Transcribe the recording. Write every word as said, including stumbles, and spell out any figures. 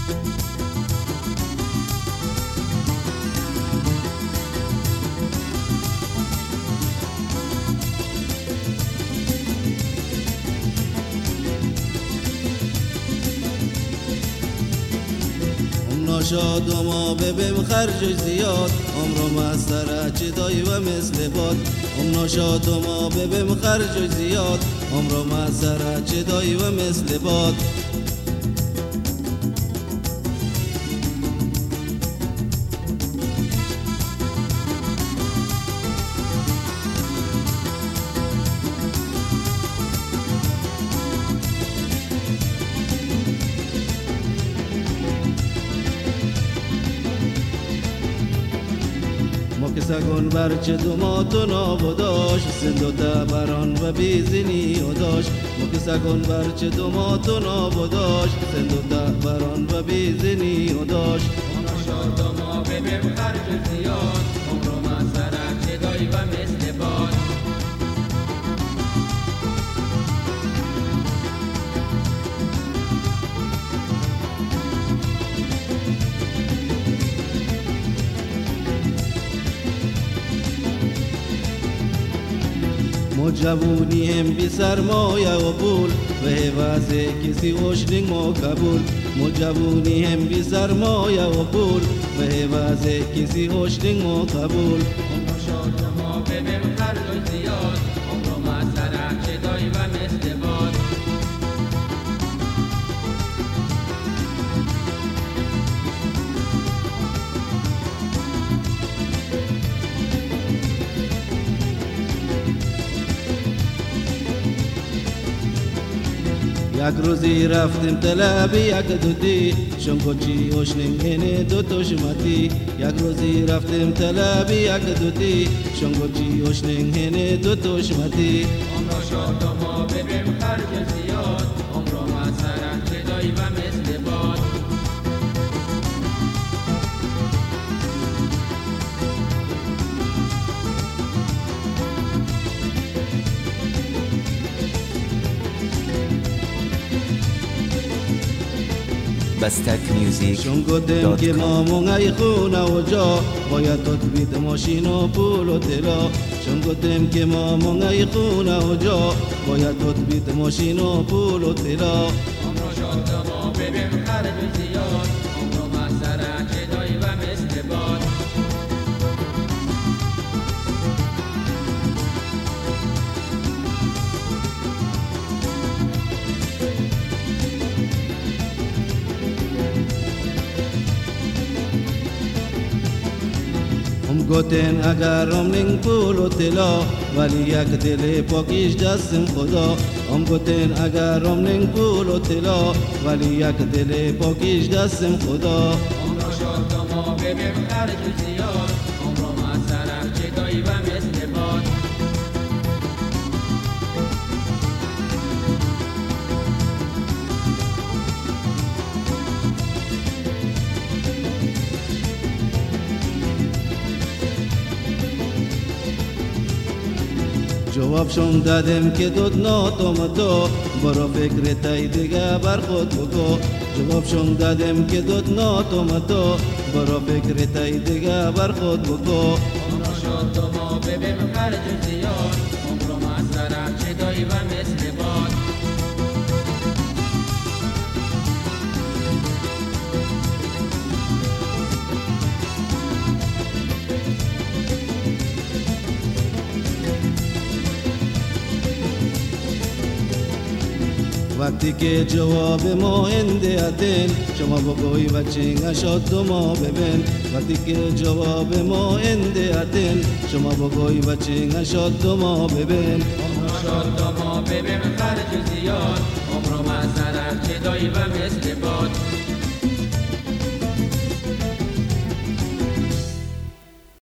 شاد و ما ببیم خرج زیاد عمرو مسره چه دای و مثل باد ام نشاد و ما ببیم خرج زیاد عمرو مسره چه دای و مثل باد سگون برچه دومات و نابوداش سند و تبران و بیزینی و داشت مک سگون برچه دومات و نابوداش سند و تبران و بیزینی و داشت اونو شاد و ما ببیم خرج زیاد عمرو مسره چه دای و مثل باد ما جوونی هم بی سرمایه و پول و حواز کسی وشنگ ما قبول ما جوونی هم بی سرمایه و پول و حواز کسی وشنگ ما قبول اونو شاد و ما ببیم خرج زیاد عمرو مسره چه دای و مثل باد یک روزی رفتیم طلبی یک دوتی شنگوچی اوشنگ هنه دو توشمتی یک روزی رفتیم طلبی یک دوتی شنگوچی اوشنگ هنه دو توشمتی عمرو شاد و ما ببیم خرج زیاد عمرو مسره چه دای و مثل باد بستک میوزیک شون گفتم که ما مونگای خونه و جا باید تطبیت ماشین و پول و طلا شون گفتم که ما مونگای خونه و جا باید تطبیت ماشین و پول و طلا عمرو شاد و ما ببیم خرج زیاد عمرو مسره چه دای و مثل باد هم گفتن اگر امنگ پول و طلا ولی یک دل پاکیش دستم خدا هم گفتن اگر امنگ پول و طلا ولی یک دل پاکیش دستم خدا عمرو شاد و ما ببیم خرج زیاد عمرو مسره چه دای و مثل باد جوابشون دادم که دود ناتم تو برو فکر تای دیگه بر خود بکو جوابشون دادم که دود ناتم تو برو فکر تای دیگه بر خود بکو عمرو شاد و ما ببیم خرج زیاد عمرو مسره چه دای و مثل باد وقتی که جواب ما هنده اتن شما بگوی و چنگ شد و ما ببین وقتی که جواب ما هنده اتن شما بگوی و چنگ شد و ما ببین عمرو شاد و ما